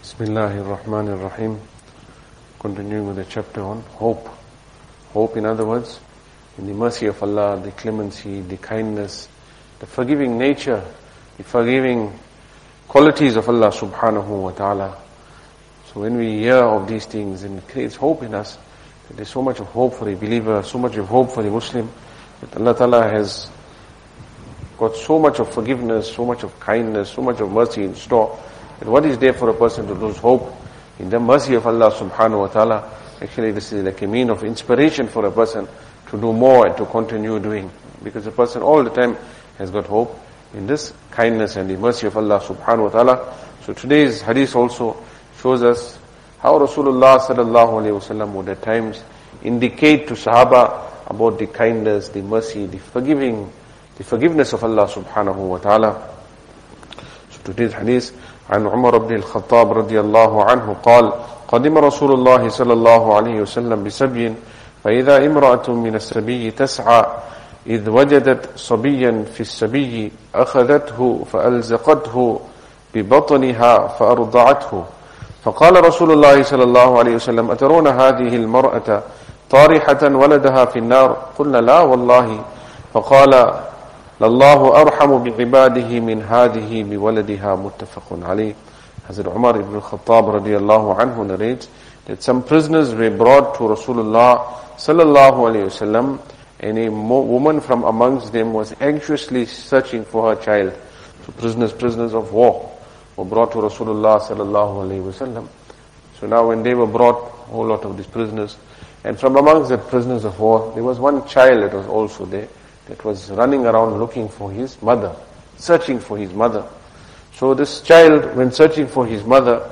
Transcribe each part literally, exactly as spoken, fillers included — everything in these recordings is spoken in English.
Bismillahir Rahmanir Rahim. Continuing with the chapter on hope. Hope, in other words, in the mercy of Allah, the clemency, the kindness, the forgiving nature, the forgiving qualities of Allah subhanahu wa ta'ala. So when we hear of these things, it creates hope in us. There's so much of hope for a believer, so much of hope for a Muslim, that Allah ta'ala has got so much of forgiveness, so much of kindness, so much of mercy in store. And what is there for a person to lose hope in the mercy of Allah subhanahu wa ta'ala? Actually, this is like a mean of inspiration for a person to do more and to continue doing. Because a person all the time has got hope in this kindness and the mercy of Allah subhanahu wa ta'ala. So today's hadith also shows us how Rasulullah sallallahu alayhi wa sallam would at times indicate to Sahaba about the kindness, the mercy, the forgiving, the forgiveness of Allah subhanahu wa ta'ala. So today's hadith, عن عمر بن الخطاب رضي الله عنه قال قدم رسول الله صلى الله عليه وسلم بسبي فإذا امرأة من السبي تسعى إذ وجدت صبيا في السبي أخذته فألزقته ببطنها فأرضعته فقال رسول الله صلى الله عليه وسلم أترون هذه المرأة طارحة ولدها في النار قلنا لا والله فقال لله أرحم بعباده من هذه بولدها متفق عليه. Hazrat Umar ibn al-Khattab radiyallahu anhu narrates that some prisoners were brought to Rasulullah sallallahu alayhi wasallam, and a woman from amongst them was anxiously searching for her child. So prisoners, prisoners of war were brought to Rasulullah sallallahu alayhi wasallam. So now when they were brought, a whole lot of these prisoners, and from amongst the prisoners of war, there was one child that was also there, that was running around looking for his mother, searching for his mother. So this child, when searching for his mother,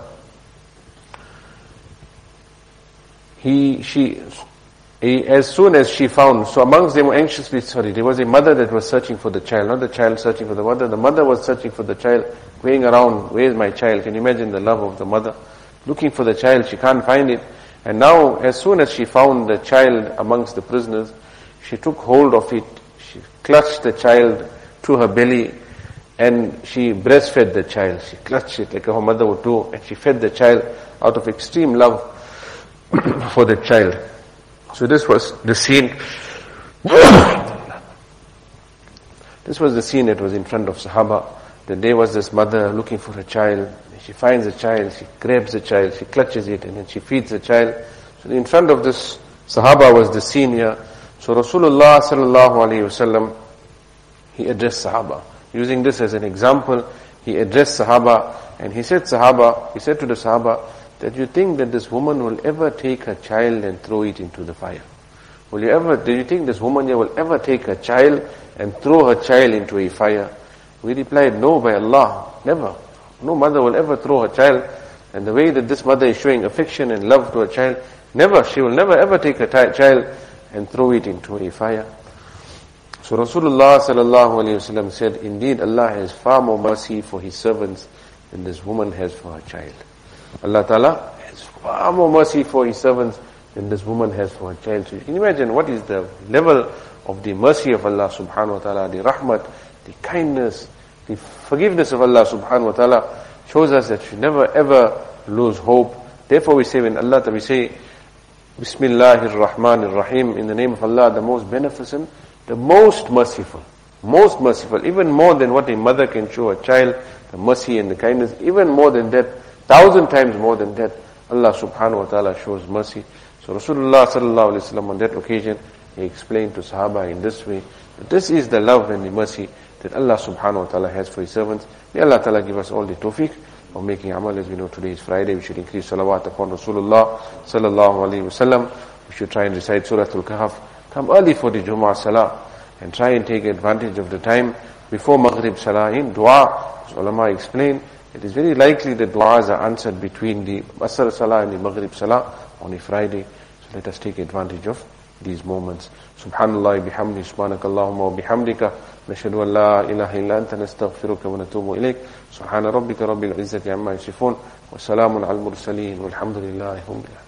he, she, he, as soon as she found, so amongst them anxiously, sorry, there was a mother that was searching for the child, not the child searching for the mother. The mother was searching for the child, going around, where is my child? Can you imagine the love of the mother? Looking for the child, she can't find it. And now, as soon as she found the child amongst the prisoners, she took hold of it, she clutched the child to her belly, and she breastfed the child. She clutched it like her mother would do, and she fed the child out of extreme love for the child. So this was the scene. This was the scene that was in front of Sahaba. That there was this mother looking for a child. She finds the child, she grabs the child, she clutches it, and then she feeds the child. So in front of this Sahaba was the scene here. So Rasulullah sallallahu alayhi wasallam, he addressed Sahaba. Using this as an example, he addressed Sahaba, and he said Sahaba, he said to the Sahaba, that you think that this woman will ever take her child and throw it into the fire? Will you ever, do you think this woman here will ever take her child and throw her child into a fire? We replied, no, by Allah, never. No mother will ever throw her child, and the way that this mother is showing affection and love to her child, never, she will never ever take her t- child and throw it into a fire. So Rasulullah sallallahu alayhi wasallam said, indeed Allah has far more mercy for His servants than this woman has for her child. Allah Ta'ala has far more mercy for His servants than this woman has for her child. So you can imagine what is the level of the mercy of Allah subhanahu wa ta'ala, the rahmat, the kindness, the forgiveness of Allah subhanahu wa ta'ala shows us that we should never ever lose hope. Therefore we say, when Allah, we say, Bismillahir Rahmanir Rahim, in the name of Allah, the most beneficent, the most merciful, most merciful, even more than what a mother can show a child, the mercy and the kindness, even more than that, thousand times more than that, Allah subhanahu wa ta'ala shows mercy. So Rasulullah sallallahu alayhi wa sallam on that occasion, he explained to Sahaba in this way, that this is the love and the mercy that Allah subhanahu wa ta'ala has for His servants. May Allah ta'ala give us all the tawfiq of making amal. As we know, today is Friday, we should increase salawat upon Rasulullah sallallahu alayhi wa sallam. We should try and recite Surah Al-Kahf. Come early for the Jumu'ah Salah and try and take advantage of the time before Maghrib Salah in dua. As ulama explain, it is very likely that du'as are answered between the Asr Salah and the Maghrib Salah on a Friday. So let us take advantage of these moments. Subhanallah bihamdi, subhanakallahumma wa bihamdika, nashhadu an la ilaha illa anta, nastaghfiruka wa natubu ilayk. Subhana rabbika rabbil izzati amma yasifun, wa salamun al mursaleen, walhamdulillahi rabbil alamin.